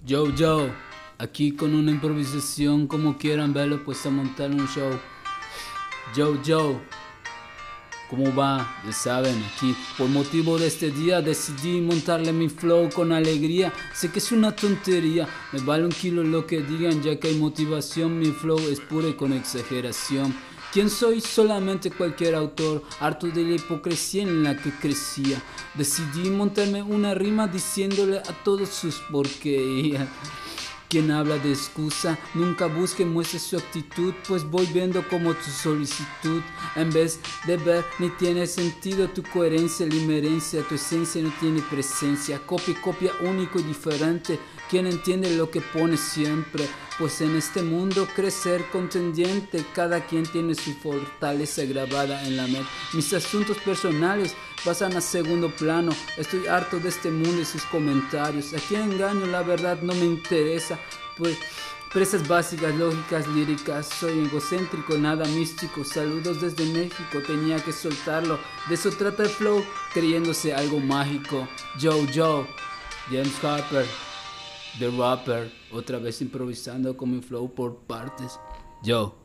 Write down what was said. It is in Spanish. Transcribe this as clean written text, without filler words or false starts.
Yo, aquí con una improvisación, como quieran verlo, pues a montar un show. Yo, ¿cómo va? Ya saben, aquí por motivo de este día decidí montarle mi flow con alegría. Sé que es una tontería, me vale un kilo lo que digan, ya que hay motivación, mi flow es puro y con exageración. ¿Quién soy? Solamente cualquier autor, harto de la hipocresía en la que crecía. Decidí montarme una rima diciéndole a todos sus porquerías. Quien habla de excusa, nunca busque, muestre su actitud, pues voy viendo como tu solicitud, en vez de ver, ni tiene sentido tu coherencia, la inmerencia, tu esencia no tiene presencia, copia, único y diferente, quien entiende lo que pone siempre, pues en este mundo crecer contendiente, cada quien tiene su fortaleza grabada en la mente, mis asuntos personales pasan a segundo plano, estoy harto de este mundo y sus comentarios, a quien engaño la verdad no me interesa, pues presas básicas, lógicas, líricas, soy egocéntrico, nada místico, saludos desde México, tenía que soltarlo, de eso trata el flow, creyéndose algo mágico, yo, James Harper, The Rapper, otra vez improvisando con mi flow por partes, yo.